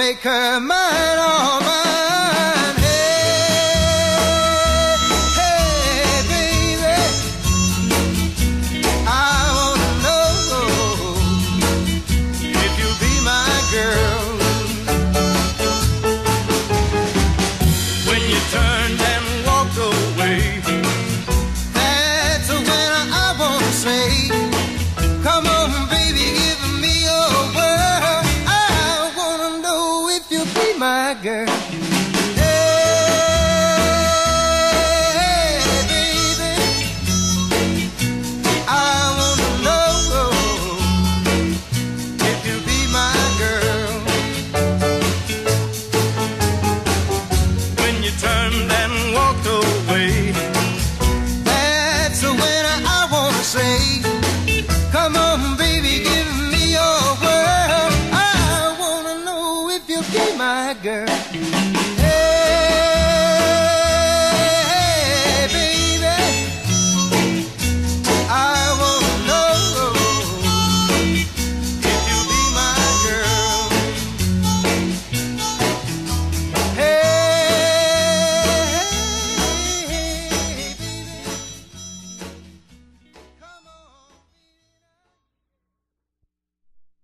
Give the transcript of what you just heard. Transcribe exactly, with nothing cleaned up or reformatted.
make her mine, all mine. Hey, hey, baby, I wanna know if you'll be my girl. When you turned and walked away, that's when I wanna say, come on, baby, give me your word. I wanna know if you'll be my girl. Hey, baby, I wanna know if you'll be my girl. When you turn that